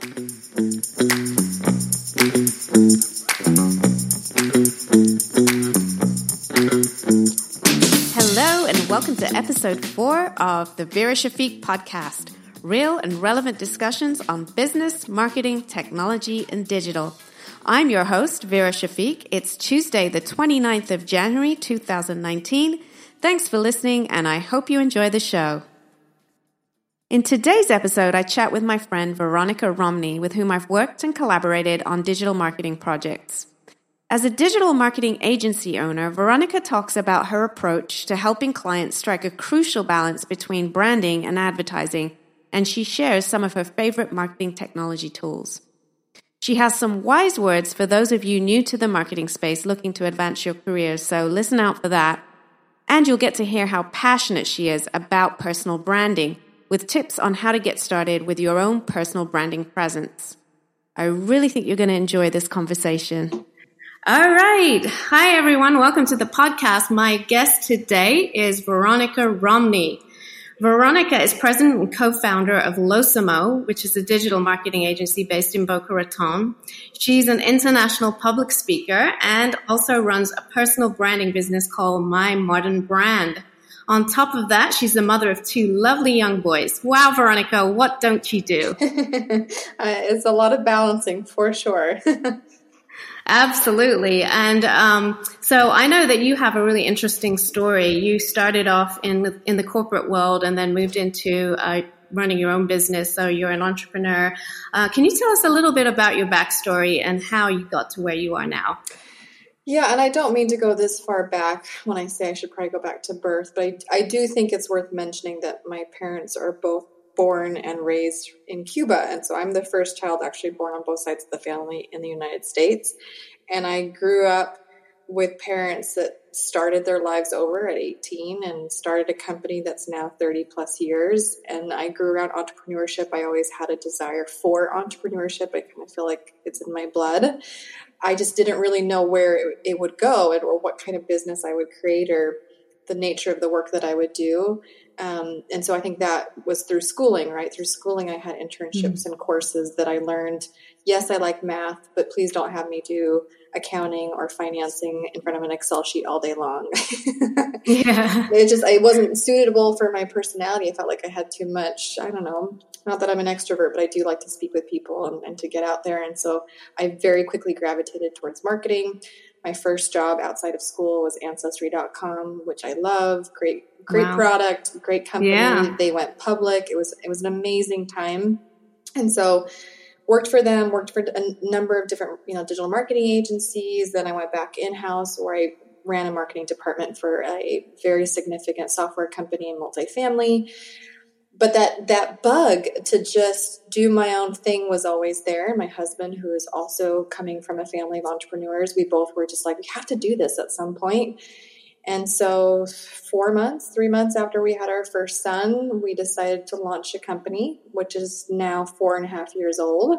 Hello and welcome to episode 4 of the Vera Shafiq podcast, real and relevant discussions on business, marketing, technology, and digital. I'm your host, Vera Shafiq. It's Tuesday, the 29th of January, 2019. Thanks for listening, and I hope you enjoy the show. In today's episode, I chat with my friend Veronica Romney, with whom I've worked and collaborated on digital marketing projects. As a digital marketing agency owner, Veronica talks about her approach to helping clients strike a crucial balance between branding and advertising, and she shares some of her favorite marketing technology tools. She has some wise words for those of you new to the marketing space looking to advance your careers, so listen out for that. And you'll get to hear how passionate she is about personal branding, with tips on how to get started with your own personal branding presence. I really think you're going to enjoy this conversation. All right. Hi, everyone. Welcome to the podcast. My guest today is Veronica Romney. Veronica is president and co-founder of Losimo, which is a digital marketing agency based in Boca Raton. She's an international public speaker and also runs a personal branding business called My Modern Brand. On top of that, she's the mother of 2 lovely young boys. Wow, Veronica, what don't you do? It's a lot of balancing, for sure. Absolutely. And so I know that you have a really interesting story. You started off in the corporate world and then moved into running your own business. So you're an entrepreneur. Can you tell us a little bit about your backstory and how you got to where you are now? Yeah, and I don't mean to go this far back when I say I should probably go back to birth, but I do think it's worth mentioning that my parents are both born and raised in Cuba. And so I'm the first child actually born on both sides of the family in the United States. And I grew up with parents that started their lives over at 18 and started a company that's now 30 plus years. And I grew around entrepreneurship. I always had a desire for entrepreneurship. I kind of feel like it's in my blood. I just didn't really know where it would go or what kind of business I would create or the nature of the work that I would do. And so I think that was through schooling, right? Through schooling, I had internships and courses that I learned. Yes, I like math, but please don't have me do accounting or financing in front of an Excel sheet all day long. Yeah. It wasn't suitable for my personality. I felt like I had too much, I don't know, not that I'm an extrovert, but I do like to speak with people and to get out there. And so I very quickly gravitated towards marketing. My first job outside of school was Ancestry.com, which I love. Great wow. Product, great company. Yeah. They went public. It was an amazing time. And so worked for them, worked for a number of different, digital marketing agencies. Then I went back in-house where I ran a marketing department for a very significant software company in multifamily. But that bug to just do my own thing was always there. My husband, who is also coming from a family of entrepreneurs, we both were just like, we have to do this at some point. And so 3 months after we had our first son, we decided to launch a company, which is now 4.5 years old.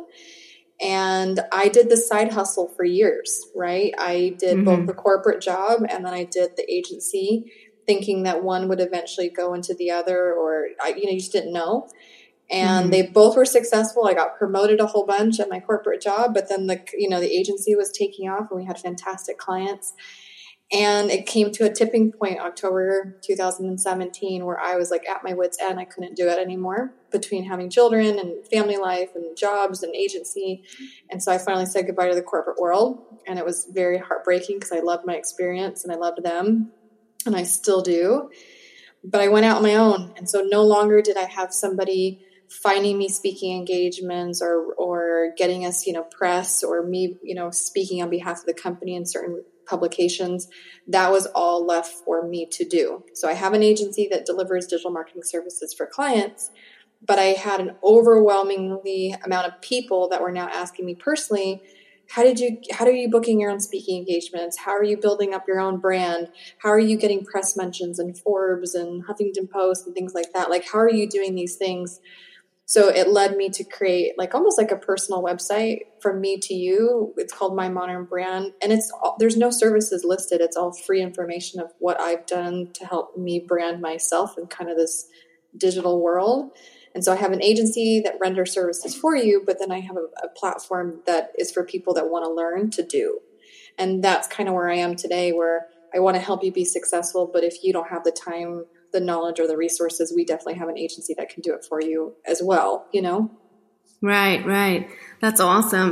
And I did the side hustle for years, right? I did both the corporate job and then I did the agency, thinking that one would eventually go into the other, or you just didn't know. And they both were successful. I got promoted a whole bunch at my corporate job, but then the agency was taking off and we had fantastic clients. And it came to a tipping point, October 2017, where I was like at my wit's end. I couldn't do it anymore between having children and family life and jobs and agency. And so I finally said goodbye to the corporate world. And it was very heartbreaking because I loved my experience and I loved them. And I still do. But I went out on my own. And so no longer did I have somebody finding me speaking engagements or getting us, press or me, speaking on behalf of the company in certain publications. That was all left for me to do. So I have an agency that delivers digital marketing services for clients, but I had an overwhelmingly amount of people that were now asking me personally, how are you booking your own speaking engagements? How are you building up your own brand? How are you getting press mentions in Forbes and Huffington Post and things like that? Like, how are you doing these things? So it led me to create almost like a personal website from me to you. It's called My Modern Brand. And there's no services listed. It's all free information of what I've done to help me brand myself in kind of this digital world. And so I have an agency that renders services for you, but then I have a platform that is for people that want to learn to do. And that's kind of where I am today, where I want to help you be successful. But if you don't have the time, the knowledge, or the resources, we definitely have an agency that can do it for you as well, you know? Right. That's awesome.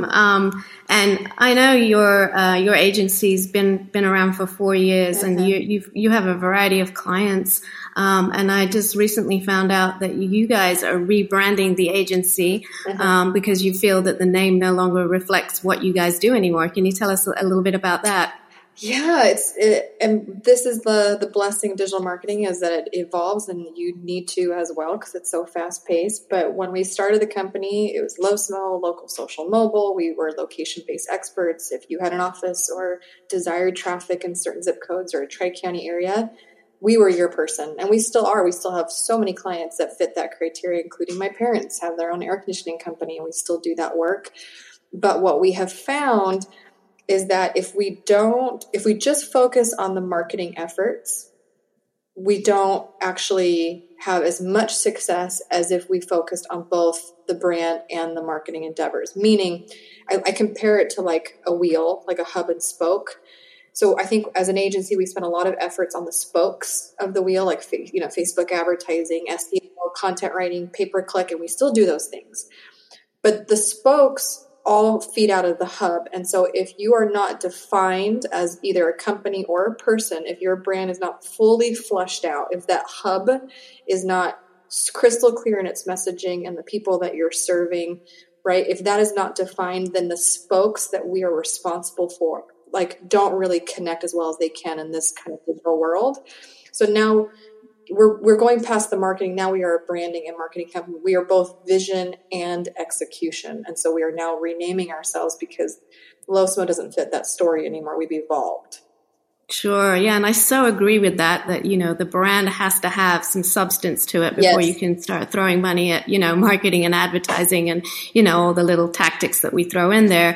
And I know your agency's been around for 4 years, and you have a variety of clients. And I just recently found out that you guys are rebranding the agency because you feel that the name no longer reflects what you guys do anymore. Can you tell us a little bit about that? Yeah, and this is the blessing of digital marketing, is that it evolves, and you need to as well, because it's so fast paced. But when we started the company, it was LoSmo, local social mobile. We were location based experts. If you had an office or desired traffic in certain zip codes or a tri-county area, we were your person, and we still are. We still have so many clients that fit that criteria, including my parents have their own air conditioning company, and we still do that work. But what we have found is that if we just focus on the marketing efforts, we don't actually have as much success as if we focused on both the brand and the marketing endeavors. Meaning, I compare it to like a wheel, like a hub and spoke. So I think as an agency, we spend a lot of efforts on the spokes of the wheel, like, Facebook advertising, SEO, content writing, pay-per-click, and we still do those things. But the spokes all feed out of the hub. And so if you are not defined as either a company or a person, if your brand is not fully fleshed out, if that hub is not crystal clear in its messaging and the people that you're serving, right? If that is not defined, then the spokes that we are responsible for, like, don't really connect as well as they can in this kind of digital world. So now we're going past the marketing. Now we are a branding and marketing company. We are both vision and execution. And so we are now renaming ourselves because LoSmo doesn't fit that story anymore. We've evolved. Sure. Yeah. And I so agree with that, the brand has to have some substance to it before you can start throwing money at, marketing and advertising and, all the little tactics that we throw in there.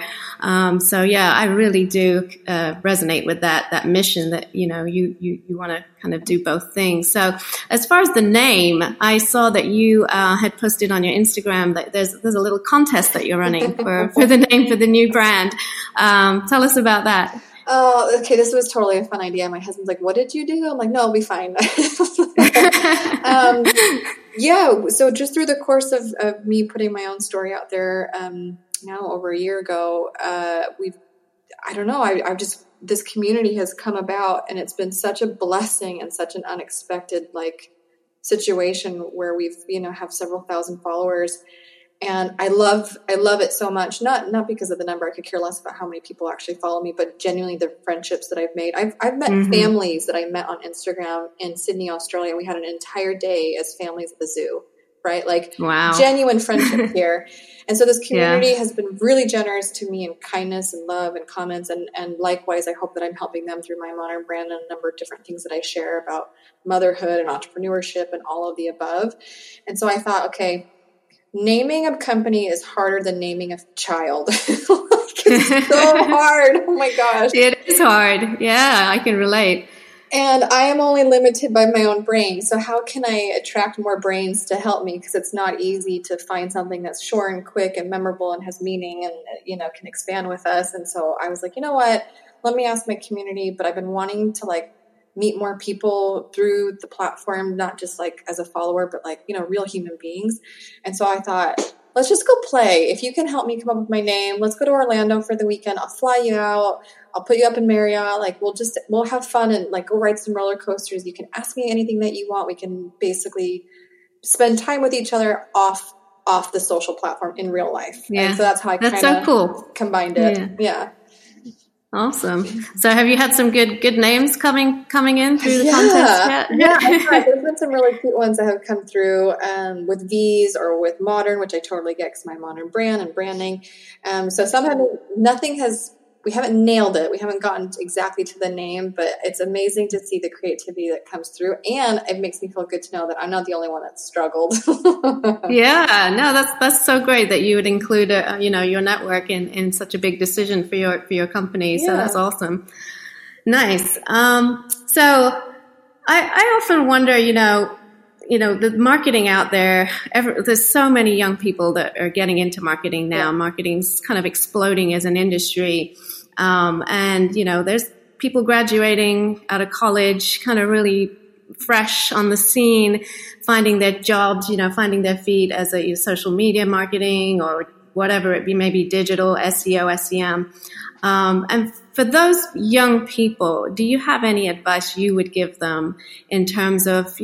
So yeah, I really do resonate with that mission that, you want to kind of do both things. So as far as the name, I saw that you had posted on your Instagram that there's a little contest that you're running for the name for the new brand. Tell us about that. Oh, okay. This was totally a fun idea. My husband's like, "What did you do?" I'm like, "No, I'll be fine." Yeah. So just through the course of me putting my own story out there, now over a year ago, this community has come about, and it's been such a blessing and such an unexpected situation where we've, have several thousand followers. And I love it so much, not because of the number. I could care less about how many people actually follow me, but genuinely the friendships that I've made. I've met families that I met on Instagram in Sydney, Australia. We had an entire day as families at the zoo, right? Wow. Genuine friendship here. And so this community has been really generous to me in kindness and love and comments. And likewise, I hope that I'm helping them through my modern brand and a number of different things that I share about motherhood and entrepreneurship and all of the above. And so I thought, okay, naming a company is harder than naming a child. It's so hard. Oh my gosh. It is hard. Yeah, I can relate. And I am only limited by my own brain. So how can I attract more brains to help me? Because it's not easy to find something that's short and quick and memorable and has meaning and, can expand with us. And so I was like, you know what? Let me ask my community. But I've been wanting to meet more people through the platform, not just as a follower, but real human beings. And so I thought, let's just go play. If you can help me come up with my name, let's go to Orlando for the weekend. I'll fly you out. I'll put you up in Marriott. We'll have fun and go ride some roller coasters. You can ask me anything that you want. We can basically spend time with each other off the social platform in real life. Yeah. And so that's how I kind of combined it. Yeah. Awesome. So have you had some good names coming in through the contest yet? Yeah. There's been some really cute ones that have come through with V's or with modern, which I totally get because my modern brand and branding. So somehow we haven't nailed it. We haven't gotten exactly to the name, but it's amazing to see the creativity that comes through. And it makes me feel good to know that I'm not the only one that struggled. Yeah, no, that's so great that you would include, your network in such a big decision for your company. So that's awesome. Nice. So I often wonder, the marketing out there, there's so many young people that are getting into marketing now. Yeah. Marketing's kind of exploding as an industry. And, there's people graduating out of college, kind of really fresh on the scene, finding their jobs, finding their feet as a social media marketing or whatever it be, maybe digital, SEO, SEM. And for those young people, do you have any advice you would give them in terms of,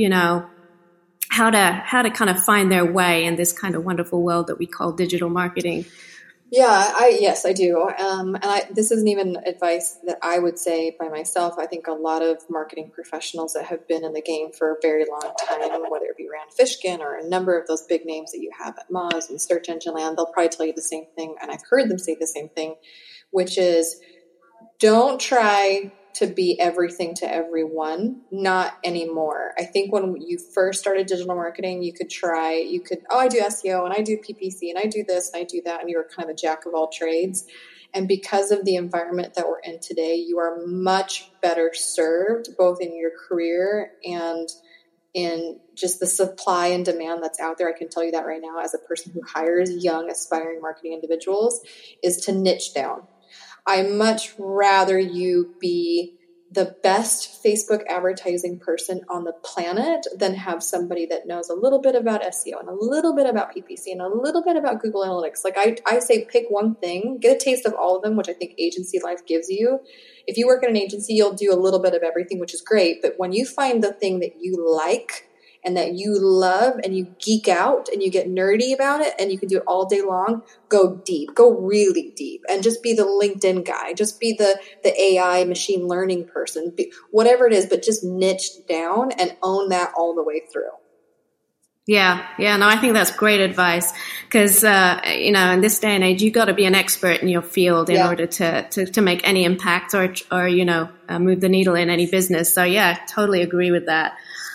how to kind of find their way in this kind of wonderful world that we call digital marketing? Yes, I do. This isn't even advice that I would say by myself. I think a lot of marketing professionals that have been in the game for a very long time, whether it be Rand Fishkin or a number of those big names that you have at Moz and Search Engine Land, they'll probably tell you the same thing. And I've heard them say the same thing, which is don't try to be everything to everyone, not anymore. I think when you first started digital marketing, I do SEO and I do PPC and I do this and I do that. And you were kind of a jack of all trades. And because of the environment that we're in today, you are much better served both in your career and in just the supply and demand that's out there. I can tell you that right now as a person who hires young aspiring marketing individuals is to niche down. I much rather you be the best Facebook advertising person on the planet than have somebody that knows a little bit about SEO and a little bit about PPC and a little bit about Google Analytics. Like I say, pick one thing, get a taste of all of them, which I think agency life gives you. If you work in an agency, you'll do a little bit of everything, which is great. But when you find the thing that you like and that you love and you geek out and you get nerdy about it and you can do it all day long, go deep, go really deep, and just be the LinkedIn guy, just be the AI machine learning person, whatever it is, but just niche down and own that all the way through. Yeah. No, I think that's great advice because, in this day and age, you got to be an expert in your field in order to make any impact or move the needle in any business. So yeah, totally agree with that.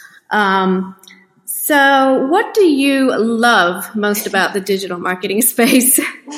So what do you love most about the digital marketing space?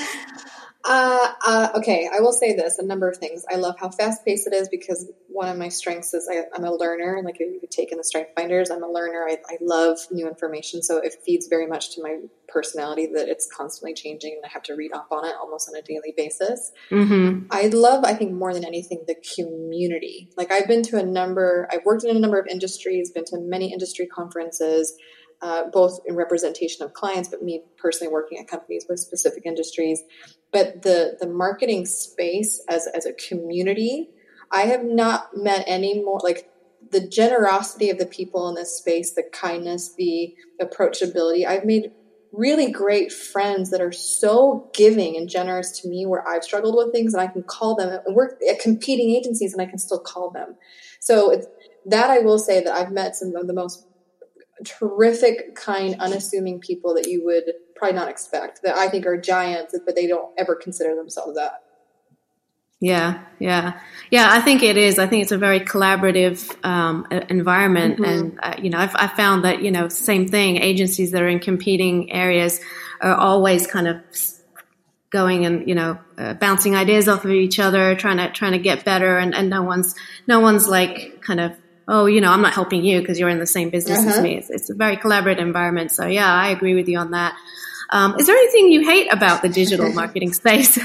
Okay, I will say this, a number of things. I love how fast-paced it is because one of my strengths is I'm a learner. Like if you've taken the Strength Finders, I'm a learner. I love new information, so it feeds very much to my personality that it's constantly changing and I have to read up on it almost on a daily basis. Mm-hmm. I think more than anything, the community. Like I've worked in a number of industries, been to many industry conferences, both in representation of clients, but me personally working at companies with specific industries. But the marketing space as a community, I have not met any more, like the generosity of the people in this space, the kindness, the approachability. I've made really great friends that are so giving and generous to me where I've struggled with things and I can call them and work at competing agencies and I can still call them. So that I will say that I've met some of the most terrific, kind, unassuming people that you would probably not expect, that I think are giants, but they don't ever consider themselves that. Yeah. I think it is. I think it's a very collaborative environment, mm-hmm. And I've found that same thing. Agencies that are in competing areas are always kind of going and bouncing ideas off of each other, trying to get better, and no one's like kind of, oh, I'm not helping you because you're in the same business as me. It's a very collaborative environment. So yeah, I agree with you on that. Is there anything you hate about the digital marketing space?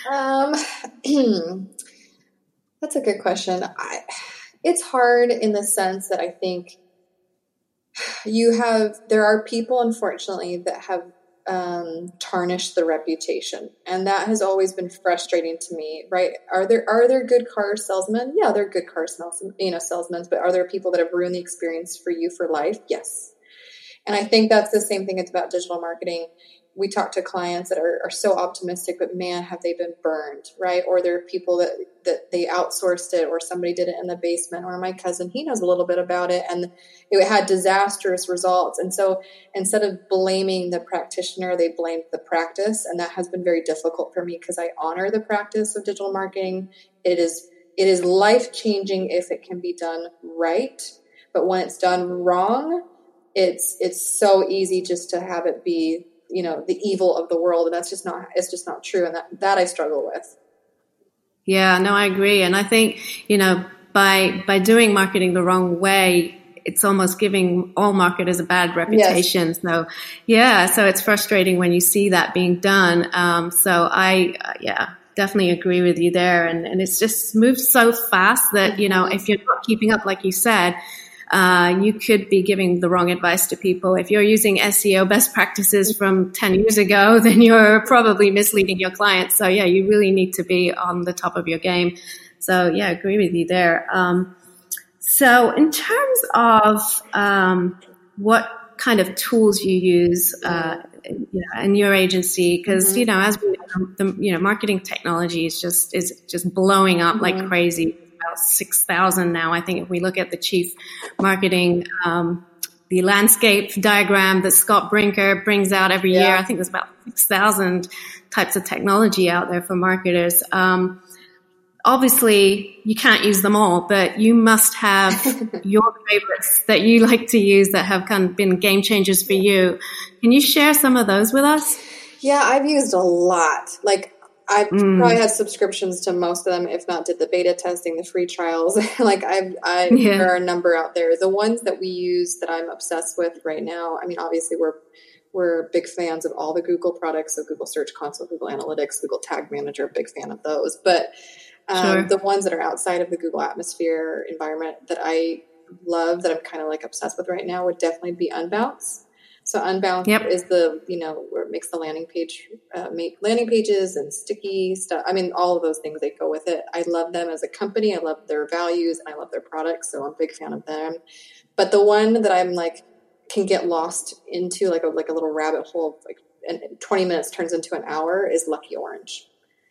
That's a good question. It's hard in the sense that I think there are people, unfortunately, that have tarnished the reputation, and that has always been frustrating to me. Right? Are there good car salesmen? Yeah, they're good car salesmen. But are there people that have ruined the experience for you for life? Yes. And I think that's the same thing. It's about digital marketing. We talk to clients that are so optimistic, but man, have they been burned, right? Or there are people that they outsourced it, or somebody did it in the basement, or my cousin, he knows a little bit about it, and it had disastrous results. And so instead of blaming the practitioner, they blamed the practice. And that has been very difficult for me because I honor the practice of digital marketing. It is life-changing if it can be done right. But when it's done wrong, it's so easy just to have it be the evil of the world. And it's just not true. And that I struggle with. Yeah, no, I agree. And I think, by doing marketing the wrong way, it's almost giving all marketers a bad reputation. Yes. So yeah, so it's frustrating when you see that being done. So definitely agree with you there. And it's just moved so fast that, you know, if you're not keeping up, like you said, you could be giving the wrong advice to people. If you're using SEO best practices from 10 years ago, then you're probably misleading your clients. So yeah, you really need to be on the top of your game. So yeah, I agree with you there. So in terms of what kind of tools you use in your agency, because you know, as we know, marketing technology is just blowing up like crazy. About 6,000 now, I think, if we look at the chief marketing, the landscape diagram that Scott Brinker brings out every year. I think there's about 6,000 types of technology out there for marketers. Obviously, you can't use them all, but you must have your favorites that you like to use that have kind of been game changers for you. Can you share some of those with us? Yeah, I've used a lot. Like, I probably had subscriptions to most of them, if not did the beta testing, the free trials. Like there are a number out there. The ones that we use that I'm obsessed with right now, I mean, obviously we're big fans of all the Google products. So Google Search Console, Google Analytics, Google Tag Manager, big fan of those. But the ones that are outside of the Google Atmosphere environment that I love, that I'm kind of like obsessed with right now, would definitely be Unbounce. So Unbounce is the, where it makes the landing pages and sticky stuff. I mean, all of those things that go with it. I love them as a company. I love their values and I love their products. So I'm a big fan of them. But the one that I'm like, can get lost into like a little rabbit hole, like, and 20 minutes turns into an hour, is Lucky Orange.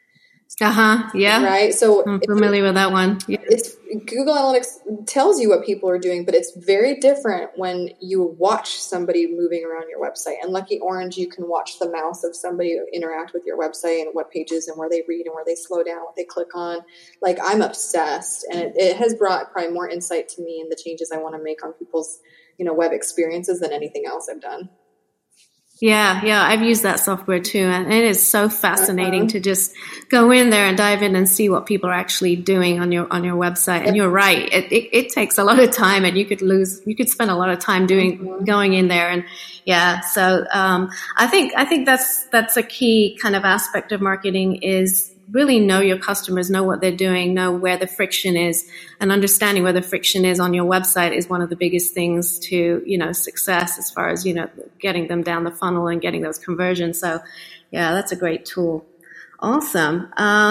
Yeah. Right. So I'm familiar with that one. Yeah. It's Google Analytics tells you what people are doing, but it's very different when you watch somebody moving around your website. And Lucky Orange, you can watch the mouse of somebody interact with your website and what pages and where they read and where they slow down, what they click on. Like, I'm obsessed, and it has brought probably more insight to me and the changes I want to make on people's, web experiences than anything else I've done. Yeah, I've used that software too, and it is so fascinating to just go in there and dive in and see what people are actually doing on your website. And you're right, it takes a lot of time, and you could spend a lot of time going in there. And so I think that's a key kind of aspect of marketing, is really know your customers, know what they're doing, know where the friction is, and understanding where the friction is on your website is one of the biggest things to, success as far as, getting them down the funnel and getting those conversions. So yeah, that's a great tool. Awesome.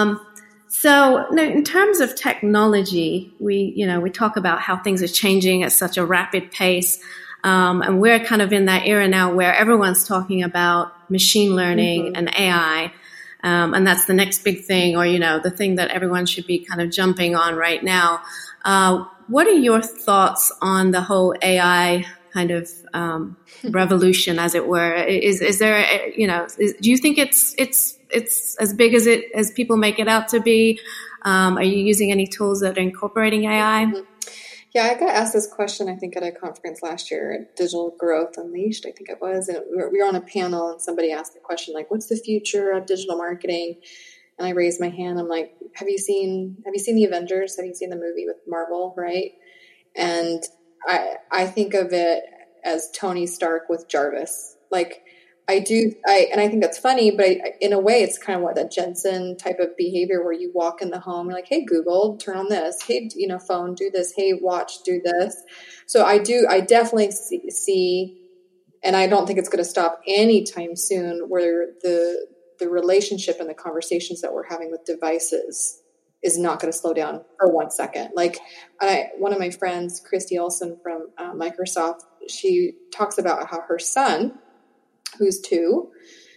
So now, in terms of technology, we talk about how things are changing at such a rapid pace. And we're kind of in that era now where everyone's talking about machine learning and AI. And that's the next big thing, or, the thing that everyone should be kind of jumping on right now. What are your thoughts on the whole AI kind of revolution, as it were? Is there, do you think it's as big as people make it out to be? Are you using any tools that are incorporating AI? Yeah, I got asked this question, I think, at a conference last year at Digital Growth Unleashed, I think it was. And we were on a panel, and somebody asked the question, like, what's the future of digital marketing? And I raised my hand. I'm like, have you seen the Avengers? Have you seen the movie with Marvel, right? And I think of it as Tony Stark with Jarvis. Like, I think that's funny, but in a way, it's kind of what that Jensen type of behavior where you walk in the home, you're like, hey, Google, turn on this. Hey, phone, do this. Hey, watch, do this. So I definitely see, and I don't think it's going to stop anytime soon, where the relationship and the conversations that we're having with devices is not going to slow down for 1 second. Like, one of my friends, Christy Olson from Microsoft, she talks about how her son, who's 2,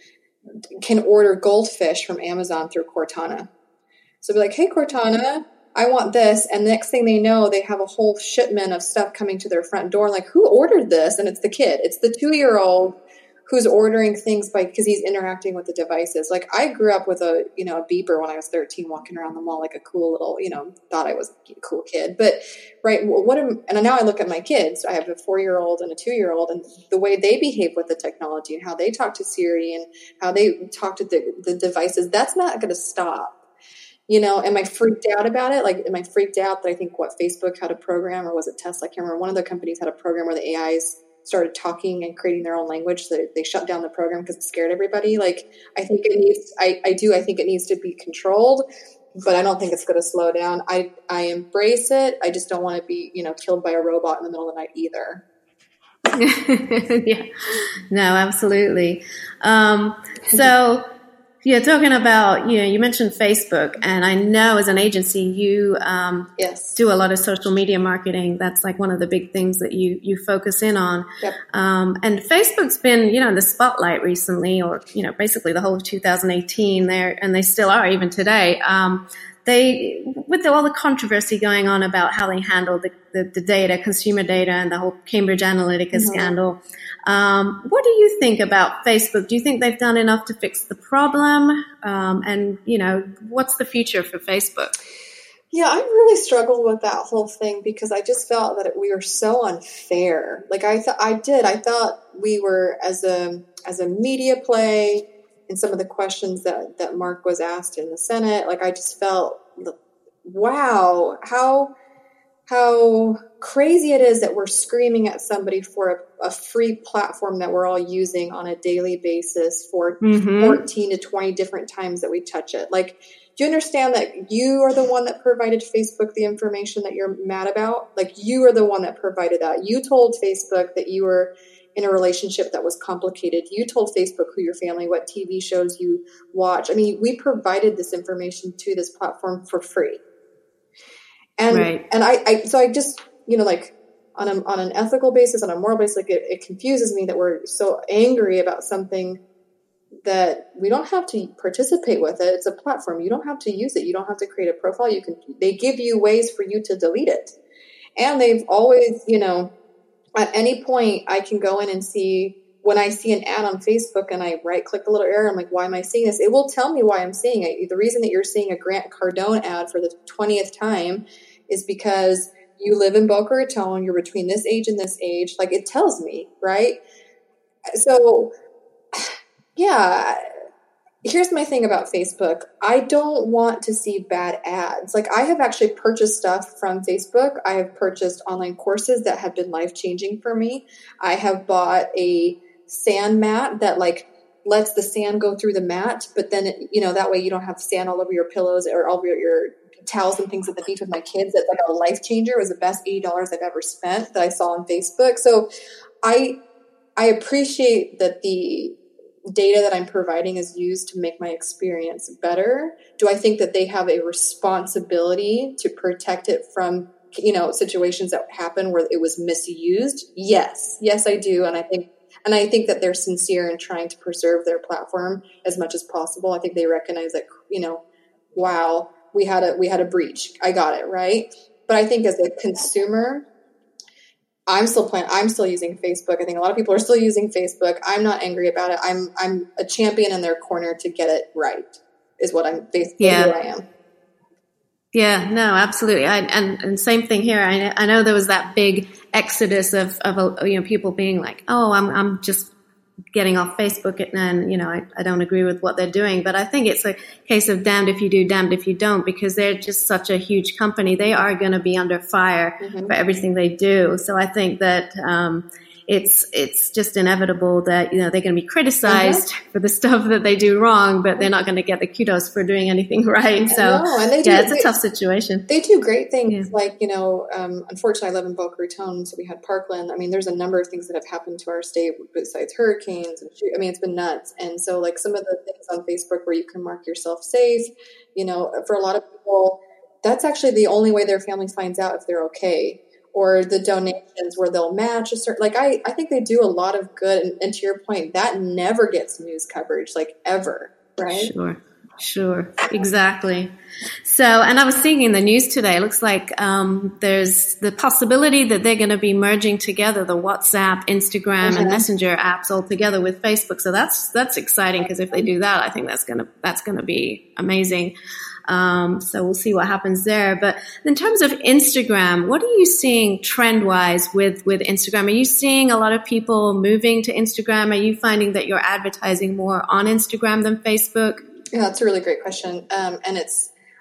can order goldfish from Amazon through Cortana. So be like, hey, Cortana, I want this. And the next thing they know, they have a whole shipment of stuff coming to their front door. Like, who ordered this? And it's the kid. It's the 2-year-old who's ordering things because he's interacting with the devices. Like, I grew up with a beeper when I was 13, walking around the mall like a cool little, thought I was a cool kid. But right, and now I look at my kids. I have a 4-year-old and a 2-year-old, and the way they behave with the technology and how they talk to Siri and how they talk to the devices, that's not going to stop. Am I freaked out about it? Like, am I freaked out that I think Facebook had a program, or was it Tesla? I can't remember. One of the companies had a program where the AIs started talking and creating their own language, so they shut down the program because it scared everybody. Like, I think it needs, I think it needs to be controlled, but I don't think it's going to slow down. I embrace it. I just don't want to be, killed by a robot in the middle of the night either. Yeah, no, absolutely. So yeah, talking about, you mentioned Facebook, and I know as an agency, you yes. do a lot of social media marketing. That's like one of the big things that you focus in on. Yep. And Facebook's been, in the spotlight recently, or, basically the whole of 2018 there, and they still are even today. With all the controversy going on about how they handle the data, consumer data, and the whole Cambridge Analytica scandal, what do you think about Facebook? Do you think they've done enough to fix the problem? And what's the future for Facebook? Yeah, I really struggled with that whole thing because I just felt that we were so unfair. Like I thought we were, as a media play, in some of the questions that Mark was asked in the Senate, like I just felt, wow, how crazy it is that we're screaming at somebody for a free platform that we're all using on a daily basis for 14 to 20 different times that we touch it. Like, do you understand that you are the one that provided Facebook the information that you're mad about? Like, you are the one that provided that. You told Facebook that you were in a relationship that was complicated. You told Facebook who your family, what TV shows you watch. I mean, we provided this information to this platform for free. And, right. And I just, like on an ethical basis, on a moral basis, like it confuses me that we're so angry about something that we don't have to participate with it. It's a platform. You don't have to use it. You don't have to create a profile. They give you ways for you to delete it. And they've always, at any point I can go in and see, when I see an ad on Facebook and I right click the little arrow, I'm like, why am I seeing this? It will tell me why I'm seeing it. The reason that you're seeing a Grant Cardone ad for the 20th time is because you live in Boca Raton, you're between this age and this age. Like, it tells me, right? So yeah, here's my thing about Facebook. I don't want to see bad ads. Like, I have actually purchased stuff from Facebook. I have purchased online courses that have been life-changing for me. I have bought a sand mat that lets the sand go through the mat, but then that way you don't have sand all over your pillows or all over your towels and things at the beach with my kids. It's like a life changer. It was the best $80 I've ever spent that I saw on Facebook. So I appreciate that the data that I'm providing is used to make my experience better. Do I think that they have a responsibility to protect it from, situations that happen where it was misused? Yes, I do. And I think that they're sincere in trying to preserve their platform as much as possible. I think they recognize that, wow, we had a breach. I got it, right? But I think as a consumer, I'm still using Facebook. I think a lot of people are still using Facebook. I'm not angry about it. I'm a champion in their corner to get it right, is what I'm basically who I am. Yeah, no, absolutely. And same thing here. I know there was that big exodus of people being like, oh, I'm just getting off Facebook and I don't agree with what they're doing. But I think it's a case of damned if you do, damned if you don't, because they're just such a huge company. They are going to be under fire for everything they do. So I think that it's just inevitable that they're going to be criticized for the stuff that they do wrong, but they're not going to get the kudos for doing anything right. So and it's a tough situation. They do great things. Like, unfortunately I live in Boca Raton, so we had Parkland. I mean, there's a number of things that have happened to our state besides hurricanes. It's been nuts. And so like some of the things on Facebook where you can mark yourself safe, for a lot of people, that's actually the only way their family finds out if they're okay. Or the donations where they'll match a certain, I think they do a lot of good. And to your point, that never gets news coverage, ever, right? Sure. Exactly. So, and I was seeing in the news today, it looks like there's the possibility that they're going to be merging together the WhatsApp, Instagram, and Messenger apps all together with Facebook. So that's exciting, because if they do that, I think that's going to be amazing. So we'll see what happens there. But in terms of Instagram, what are you seeing trend-wise with Instagram? Are you seeing a lot of people moving to Instagram? Are you finding that you're advertising more on Instagram than Facebook? Yeah, that's a really great question. And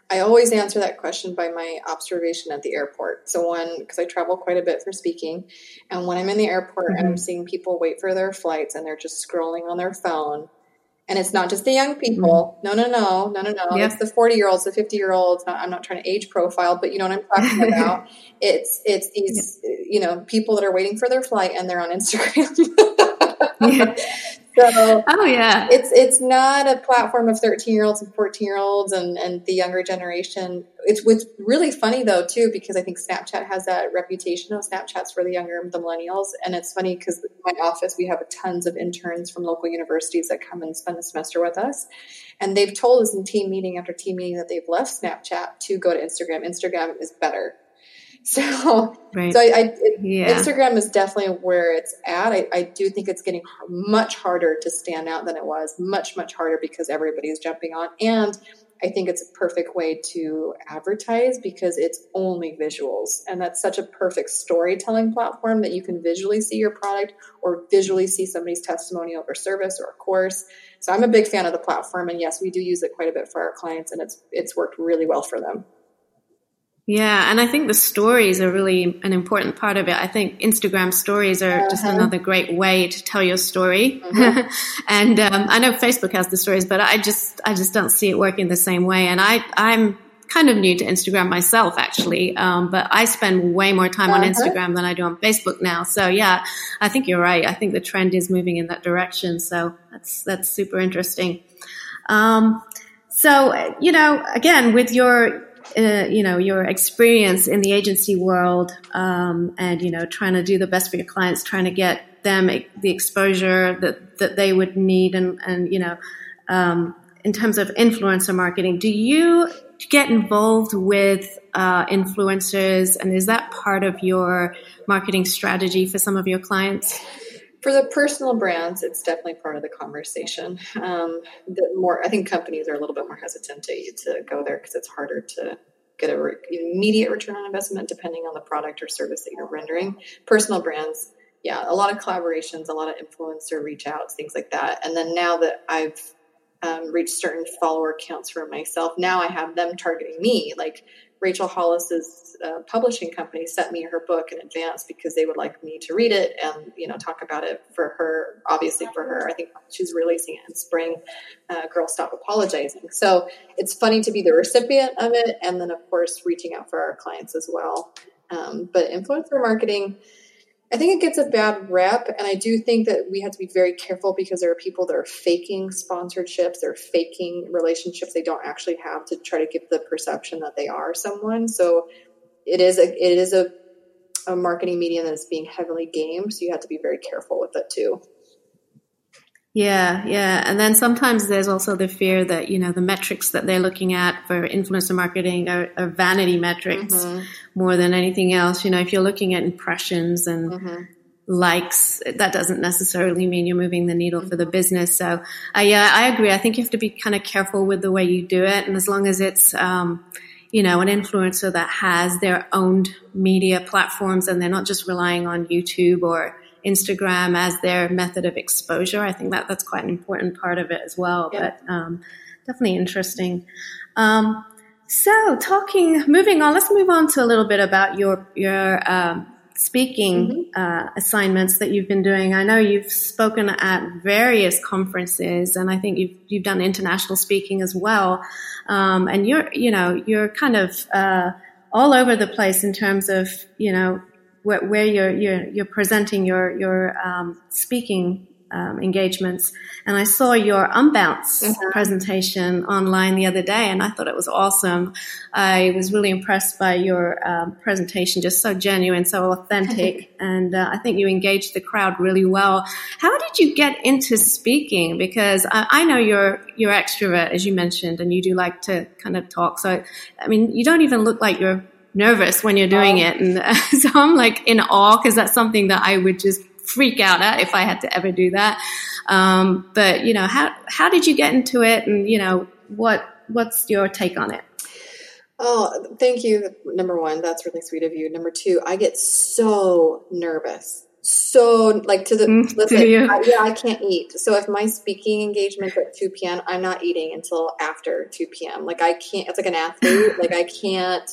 I always answer that question by my observation at the airport. So because I travel quite a bit for speaking, and when I'm in the airport and I'm seeing people wait for their flights and they're just scrolling on their phone, and it's not just the young people. No. Yep. It's the 40-year-olds, the 50-year-olds. I'm not trying to age profile, but you know what I'm talking about. It's these, people that are waiting for their flight and they're on Instagram. Yeah. So, oh yeah, it's not a platform of 13-year-olds and 14-year-olds and the younger generation. It's what's really funny though too, because I think Snapchat has that reputation of Snapchat's for the younger, the millennials. And it's funny because in my office we have tons of interns from local universities that come and spend the semester with us, and they've told us in team meeting after team meeting that they've left Snapchat to go to Instagram. Instagram is better. So, right. Instagram is definitely where it's at. I do think it's getting much harder to stand out than it was, much, much harder because everybody's jumping on. And I think it's a perfect way to advertise because it's only visuals. And that's such a perfect storytelling platform that you can visually see your product or visually see somebody's testimonial or service or a course. So I'm a big fan of the platform. And yes, we do use it quite a bit for our clients, and it's worked really well for them. Yeah, and I think the stories are really an important part of it. I think Instagram stories are just another great way to tell your story. And I know Facebook has the stories, but I just don't see it working the same way. And I'm kind of new to Instagram myself, actually, but I spend way more time on Instagram than I do on Facebook now. So yeah, I think you're right. I think the trend is moving in that direction. So that's super interesting. So again, with your experience in the agency world, and, trying to do the best for your clients, trying to get them the exposure that they would need. And in terms of influencer marketing, do you get involved with influencers? And is that part of your marketing strategy for some of your clients? For the personal brands, it's definitely part of the conversation. I think companies are a little bit more hesitant to go there because it's harder to get an immediate return on investment depending on the product or service that you're rendering. Personal brands, yeah, a lot of collaborations, a lot of influencer reach outs, things like that. And then now that I've reached certain follower counts for myself, now I have them targeting me. Like Rachel Hollis's publishing company sent me her book in advance because they would like me to read it and, talk about it for her. Obviously for her, I think she's releasing it in spring. Girl, Stop Apologizing. So it's funny to be the recipient of it. And then of course, reaching out for our clients as well. But influencer marketing, I think it gets a bad rep, and I do think that we have to be very careful because there are people that are faking sponsorships, they're faking relationships they don't actually have to try to give the perception that they are someone. So it is a marketing medium that is being heavily gamed, so you have to be very careful with it too. Yeah. And then sometimes there's also the fear that, the metrics that they're looking at for influencer marketing are vanity metrics more than anything else. If you're looking at impressions and likes, that doesn't necessarily mean you're moving the needle for the business. So, I agree. I think you have to be kind of careful with the way you do it. And as long as it's, an influencer that has their own media platforms and they're not just relying on YouTube or Instagram as their method of exposure, I think that's quite an important part of it as well. Yeah. But definitely interesting. So moving on, let's move on to a little bit about your speaking assignments that you've been doing. I know you've spoken at various conferences, and I think you've done international speaking as well. And you're kind of all over the place in terms of where you're presenting your speaking engagements. And I saw your Unbounce presentation online the other day, and I thought it was awesome. I was really impressed by your presentation, just so genuine, so authentic, and I think you engaged the crowd really well. How did you get into speaking? Because I know you're extrovert, as you mentioned, and you do like to kind of talk. So, you don't even look like you're nervous when you're doing it. And so I'm like in awe because that's something that I would just freak out at if I had to ever do that. But how did you get into it? And, what's your take on it? Oh, thank you. Number one, that's really sweet of you. Number two, I get so nervous So like to the, listen, Do you? I can't eat. So if my speaking engagement's at 2 p.m., I'm not eating until after 2 p.m. Like I can't, it's like an athlete. Like I can't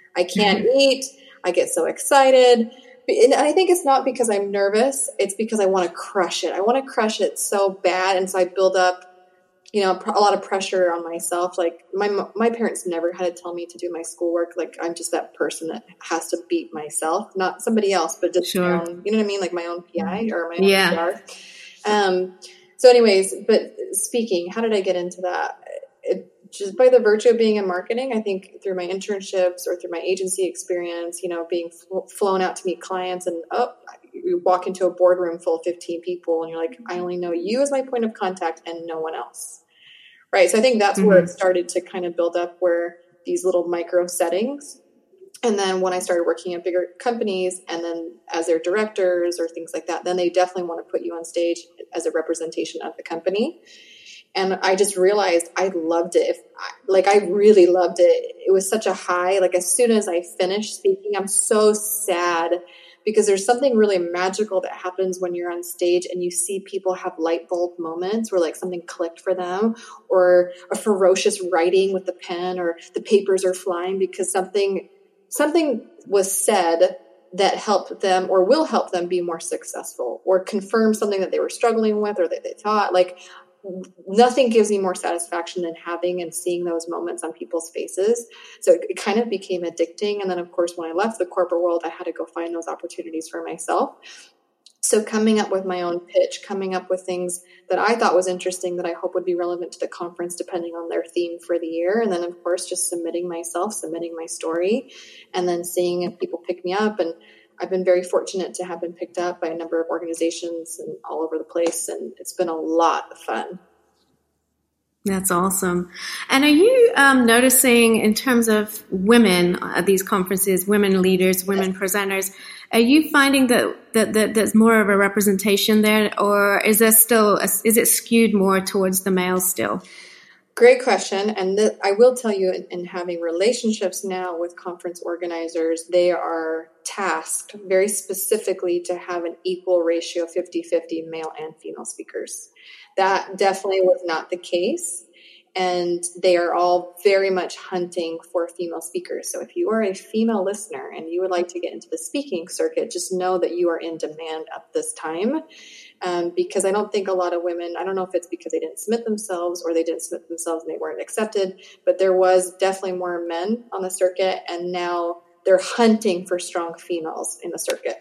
eat. I get so excited. And I think it's not because I'm nervous. It's because I want to crush it. I want to crush it so bad. And so I build up, a lot of pressure on myself. Like my parents never had to tell me to do my schoolwork. Like I'm just that person that has to beat myself, not somebody else, but just my own, you know what I mean? Like my own PI or my own PR. So anyways, but speaking, how did I get into that? Just by the virtue of being in marketing, I think through my internships or through my agency experience, being flown out to meet clients and you walk into a boardroom full of 15 people and you're like, I only know you as my point of contact and no one else. Right. So I think that's where it started to kind of build up, where these little micro settings. And then when I started working at bigger companies and then as their directors or things like that, then they definitely want to put you on stage as a representation of the company. And I just realized I loved it. I really loved it. It was such a high. Like as soon as I finished speaking, I'm so sad because there's something really magical that happens when you're on stage and you see people have light bulb moments where like something clicked for them, or a ferocious writing with the pen, or the papers are flying because something was said that helped them or will help them be more successful, or confirm something that they were struggling with or that they thought. Like nothing gives me more satisfaction than having and seeing those moments on people's faces. So it kind of became addicting. And then of course, when I left the corporate world, I had to go find those opportunities for myself. So coming up with my own pitch, coming up with things that I thought was interesting that I hope would be relevant to the conference, depending on their theme for the year. And then of course, just submitting my story, and then seeing if people pick me up. And I've been very fortunate to have been picked up by a number of organizations and all over the place. And it's been a lot of fun. That's awesome. And are you noticing in terms of women at these conferences, women leaders, women presenters, are you finding that there's more of a representation there, or is there is it skewed more towards the males still? Great question. And I will tell you, in having relationships now with conference organizers, they are tasked very specifically to have an equal ratio, 50-50 male and female speakers. That definitely was not the case. And they are all very much hunting for female speakers. So if you are a female listener and you would like to get into the speaking circuit, just know that you are in demand at this time. Because I don't think a lot of women, I don't know if it's because they didn't submit themselves or they didn't submit themselves and they weren't accepted, but there was definitely more men on the circuit, and now they're hunting for strong females in the circuit.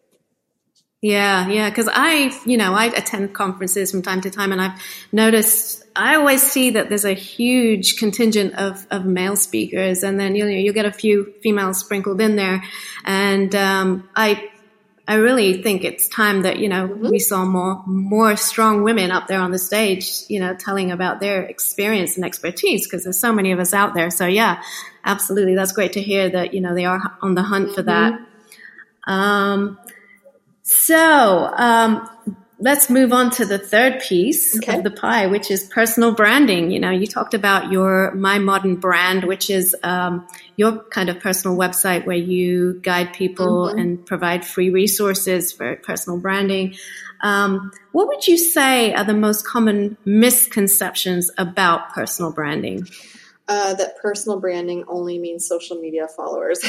Yeah. Because I attend conferences from time to time, and I've noticed, I always see that there's a huge contingent of male speakers, and then you get a few females sprinkled in there, and I really think it's time that we saw more strong women up there on the stage, telling about their experience and expertise, because there's so many of us out there. So yeah, absolutely, that's great to hear that they are on the hunt for that. So let's move on to the third piece of the pie, which is personal branding. You talked about your My Modern Brand, which is your kind of personal website where you guide people and provide free resources for personal branding. What would you say are the most common misconceptions about personal branding? That personal branding only means social media followers.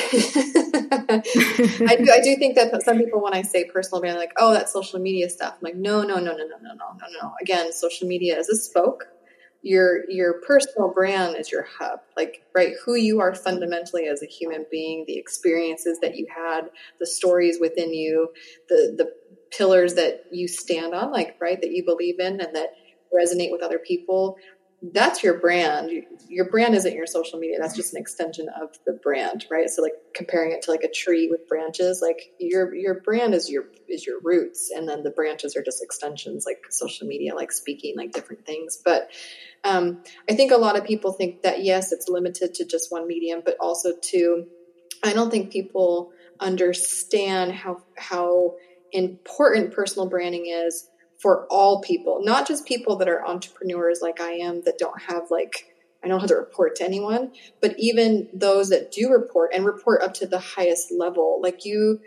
I do think that some people, when I say personal branding, like, oh, that's social media stuff. I'm like, no. Again, social media is a spoke. Your personal brand is your hub, like, right, who you are fundamentally as a human being, the experiences that you had, the stories within you, the pillars that you stand on, like, right, that you believe in and that resonate with other people. That's your brand. Your brand isn't your social media. That's just an extension of the brand, right? So like comparing it to like a tree with branches, like your brand is your roots. And then the branches are just extensions, like social media, like speaking, like different things. But I think a lot of people think that, yes, it's limited to just one medium, but also to, I don't think people understand how important personal branding is for all people, not just people that are entrepreneurs like I am, that don't have I don't have to report to anyone, but even those that do report and report up to the highest level. Like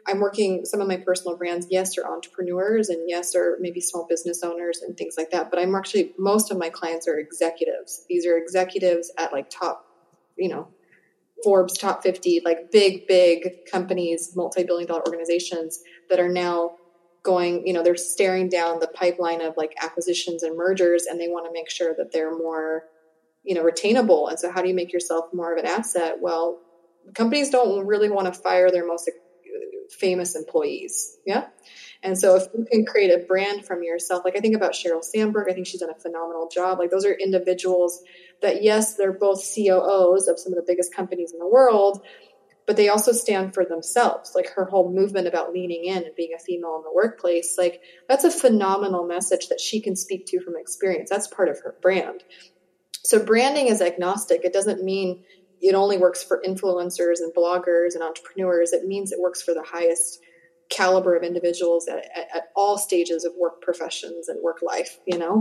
I'm working, some of my personal brands, yes, are entrepreneurs and yes, are maybe small business owners and things like that. But I'm actually, most of my clients are executives. These are executives at like top, Forbes top 50, like big companies, multi-billion dollar organizations that are now going, they're staring down the pipeline of like acquisitions and mergers, and they want to make sure that they're more, retainable. And so how do you make yourself more of an asset? Well, companies don't really want to fire their most famous employees. Yeah. And so if you can create a brand from yourself, like I think about Sheryl Sandberg, I think she's done a phenomenal job. Like those are individuals that, yes, they're both COOs of some of the biggest companies in the world, but they also stand for themselves. Like her whole movement about leaning in and being a female in the workplace, like that's a phenomenal message that she can speak to from experience. That's part of her brand. So branding is agnostic. It doesn't mean it only works for influencers and bloggers and entrepreneurs. It means it works for the highest caliber of individuals at all stages of work professions and work life,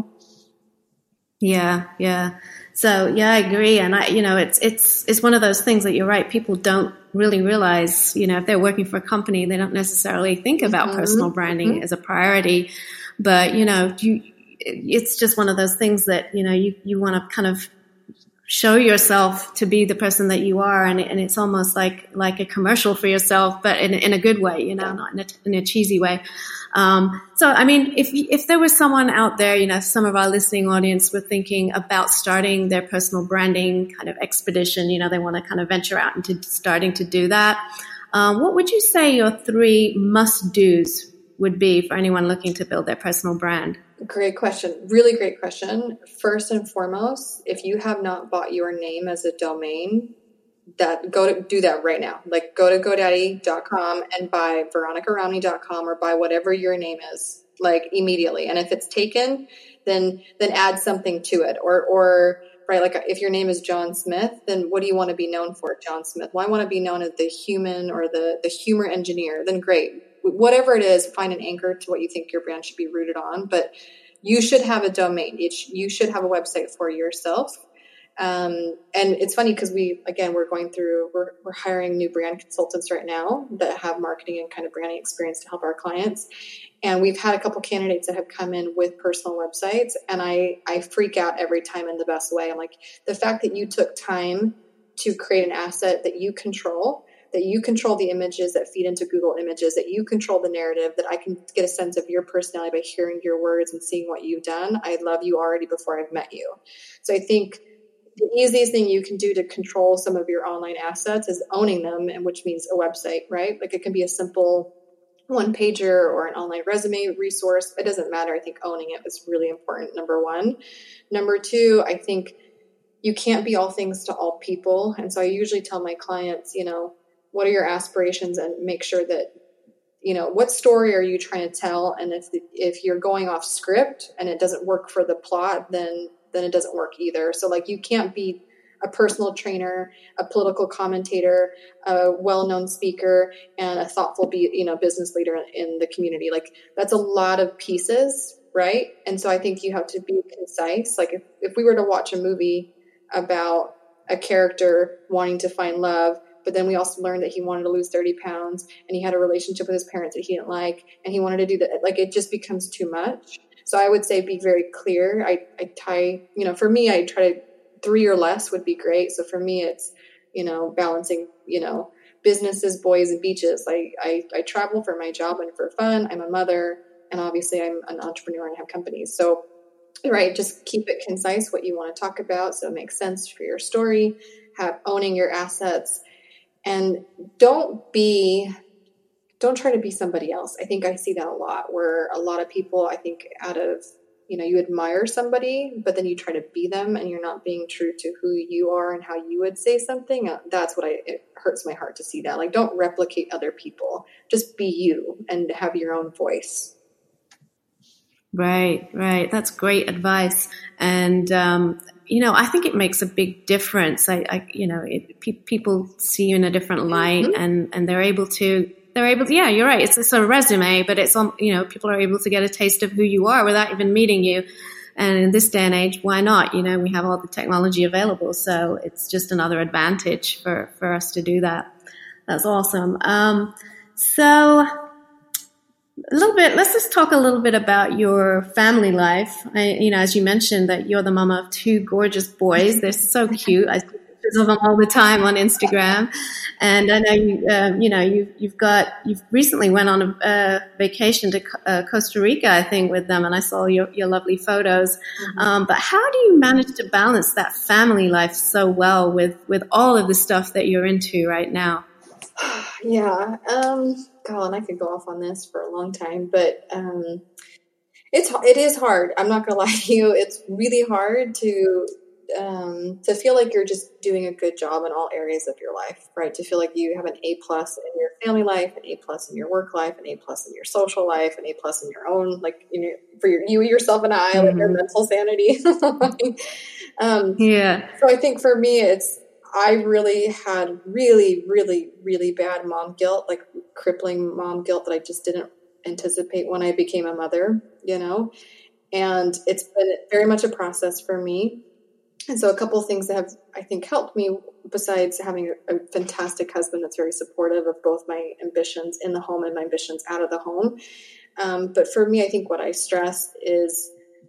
Yeah. So yeah, I agree. And it's one of those things that you're right. People don't really realize, if they're working for a company, they don't necessarily think about personal branding as a priority, but it's just one of those things that, you want to kind of show yourself to be the person that you are. And it's almost like a commercial for yourself, but in a good way, not in a cheesy way. So, I mean, if there was someone out there, some of our listening audience were thinking about starting their personal branding kind of expedition, they want to kind of venture out into starting to do that. What would you say your 3 must-dos would be for anyone looking to build their personal brand? Great question. Really great question. First and foremost, if you have not bought your name as a domain, do that right now. Like go to GoDaddy.com and buy VeronicaRowney.com or buy whatever your name is, like immediately. And if it's taken, then add something to it. Or right, like if your name is John Smith, then what do you want to be known for, John Smith? Well, I want to be known as the human or the humor engineer. Then great. Whatever it is, find an anchor to what you think your brand should be rooted on. But you should have a domain. You should have a website for yourself. And it's funny because we're hiring new brand consultants right now that have marketing and kind of branding experience to help our clients. And we've had a couple candidates that have come in with personal websites, and I freak out every time in the best way. I'm like, the fact that you took time to create an asset that you control the images that feed into Google Images, that you control the narrative, that I can get a sense of your personality by hearing your words and seeing what you've done. I love you already before I've met you. So I think the easiest thing you can do to control some of your online assets is owning them, and which means a website, right? Like it can be a simple one-pager or an online resume resource. It doesn't matter. I think owning it is really important, number 1. Number 2, I think you can't be all things to all people. And so I usually tell my clients, what are your aspirations, and make sure that, what story are you trying to tell? And if you're going off script and it doesn't work for the plot, then it doesn't work either. So like you can't be a personal trainer, a political commentator, a well-known speaker, and a thoughtful, business leader in the community. Like that's a lot of pieces, right? And so I think you have to be concise. Like if we were to watch a movie about a character wanting to find love, but then we also learned that he wanted to lose 30 pounds and he had a relationship with his parents that he didn't like, and he wanted to do that. Like it just becomes too much. So I would say be very clear. For me, I try to 3 or less would be great. So for me, it's, balancing, businesses, boys, and beaches. I travel for my job and for fun. I'm a mother, and obviously I'm an entrepreneur and have companies. So, right, just keep it concise what you want to talk about, so it makes sense for your story. Owning your assets, and don't try to be somebody else. I think I see that a lot, where a lot of people, I think out of, you admire somebody, but then you try to be them and you're not being true to who you are and how you would say something. That's it hurts my heart to see that. Like, don't replicate other people. Just be you and have your own voice. Right. That's great advice. And, I think it makes a big difference. People see you in a different light, and they're able to, yeah, you're right. It's a resume, but it's on, people are able to get a taste of who you are without even meeting you. And in this day and age, why not? We have all the technology available. So it's just another advantage for us to do that. That's awesome. So let's just talk a little bit about your family life. As you mentioned that you're the mama of two gorgeous boys. They're so cute. I see pictures of them all the time on Instagram. And I know you've recently went on a vacation to Costa Rica, I think, with them. And I saw your lovely photos. Mm-hmm. But how do you manage to balance that family life so well with all of the stuff that you're into right now? Yeah. God, and I could go off on this for a long time, but it is hard. I'm not gonna lie to you. It's really hard to feel like you're just doing a good job in all areas of your life, right? To feel like you have an A+ in your family life, an A+ in your work life, an A+ in your social life, an A+ in your own, like, for you yourself and I, like your mental sanity. Yeah. So I think for me, I really had really, really, really bad mom guilt, like crippling mom guilt that I just didn't anticipate when I became a mother, and it's been very much a process for me. And so a couple of things that have, I think, helped me, besides having a fantastic husband that's very supportive of both my ambitions in the home and my ambitions out of the home. But for me, I think what I stress is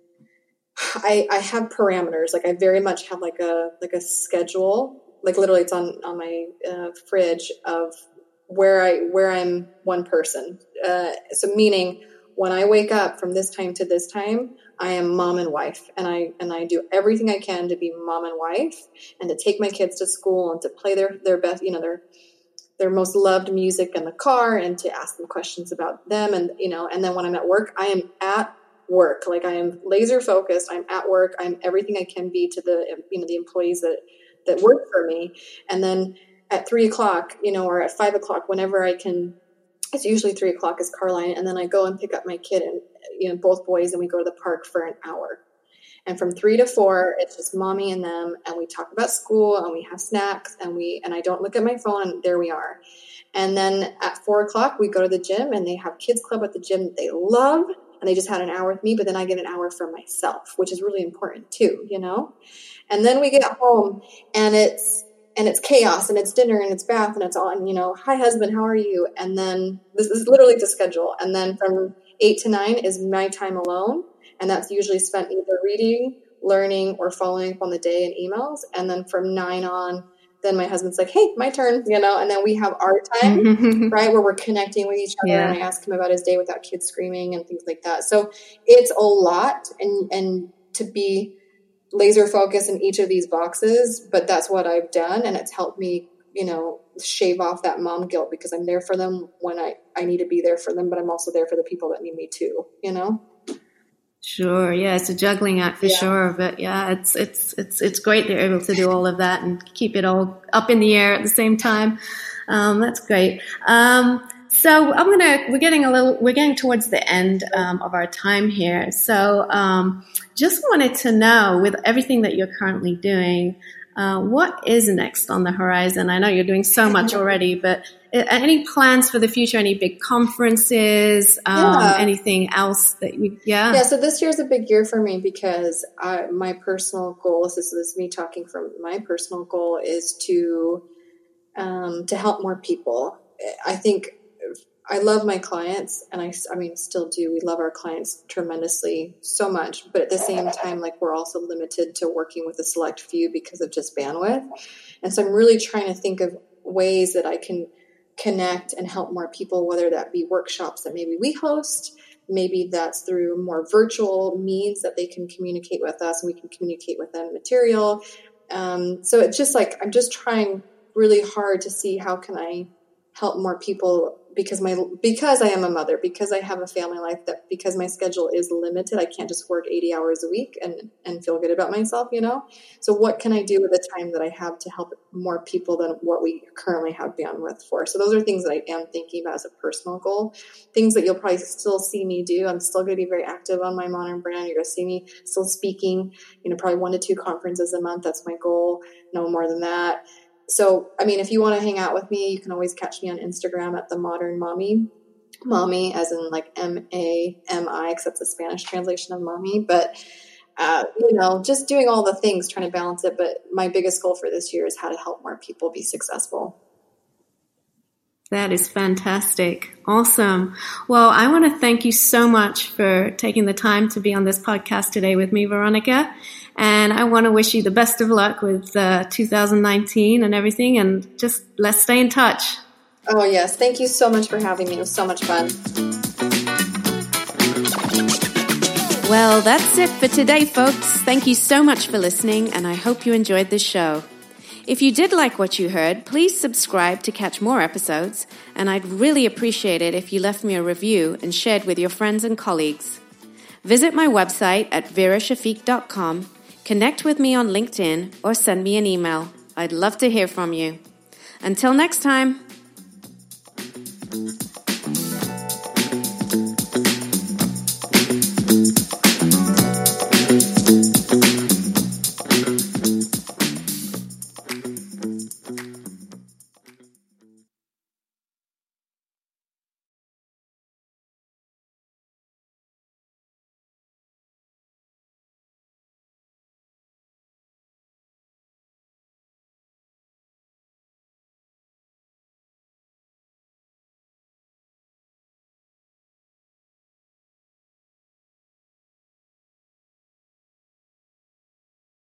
I have parameters. Like I very much have like a schedule. Like literally it's on my fridge of where I'm one person. So meaning when I wake up from this time to this time, I am mom and wife, and I do everything I can to be mom and wife, and to take my kids to school and to play their best, their most loved music in the car, and to ask them questions about them, and and then when I'm at work, I am at work. Like I am laser focused. I'm at work. I'm everything I can be to the the employees that work for me, and then at 3:00, or at 5:00, whenever I can. It's usually 3:00 is car line, and then I go and pick up my kid and both boys, and we go to the park for an hour. And from 3 to 4, it's just mommy and them, and we talk about school, and we have snacks, and I don't look at my phone, and there we are. And then at 4:00, we go to the gym, and they have kids club at the gym that they love, and they just had an hour with me, but then I get an hour for myself, which is really important too, And then we get home, and it's chaos, and it's dinner, and it's bath, and it's all, and hi husband, how are you? And then this is literally the schedule. And then from 8 to 9 is my time alone. And that's usually spent either reading, learning, or following up on the day in emails. And then from 9 on, then my husband's like, hey, my turn, and then we have our time, right, where we're connecting with each other. Yeah. And I ask him about his day without kids screaming and things like that. So it's a lot, and to be laser focused in each of these boxes, but that's what I've done. And it's helped me, shave off that mom guilt, because I'm there for them when I need to be there for them, but I'm also there for the people that need me too, Sure. Yeah. It's a juggling act for sure. But yeah, it's great they're able to do all of that and keep it all up in the air at the same time. That's great. So we're getting towards the end of our time here. So just wanted to know, with everything that you're currently doing, what is next on the horizon? I know you're doing so much already, but any plans for the future? Any big conferences? Anything else that you? Yeah. So this year is a big year for me, because my personal goal, this is me talking from my personal goal, is to help more people. I think I love my clients, and I still do. We love our clients tremendously, so much. But at the same time, like, we're also limited to working with a select few because of just bandwidth. And so I'm really trying to think of ways that I can connect and help more people, whether that be workshops that maybe we host, maybe that's through more virtual means that they can communicate with us and we can communicate with them material. So it's just like, I'm just trying really hard to see how can I help more people, because I am a mother, because I have a family life, because my schedule is limited. I can't just work 80 hours a week and feel good about myself, So what can I do with the time that I have to help more people than what we currently have bandwidth for? So those are things that I am thinking about as a personal goal, things that you'll probably still see me do. I'm still going to be very active on my modern brand. You're going to see me still speaking, probably 1 to 2 conferences a month. That's my goal. No more than that. So, if you want to hang out with me, you can always catch me on Instagram at The Modern Mommy. Mommy as in like MAMI, because that's a Spanish translation of mommy. But, just doing all the things, trying to balance it. But my biggest goal for this year is how to help more people be successful. That is fantastic. Awesome. Well, I want to thank you so much for taking the time to be on this podcast today with me, Veronica. And I want to wish you the best of luck with 2019 and everything. And just let's stay in touch. Oh, yes. Thank you so much for having me. It was so much fun. Well, that's it for today, folks. Thank you so much for listening, and I hope you enjoyed this show. If you did like what you heard, please subscribe to catch more episodes, and I'd really appreciate it if you left me a review and shared with your friends and colleagues. Visit my website at verashafiq.com, connect with me on LinkedIn, or send me an email. I'd love to hear from you. Until next time.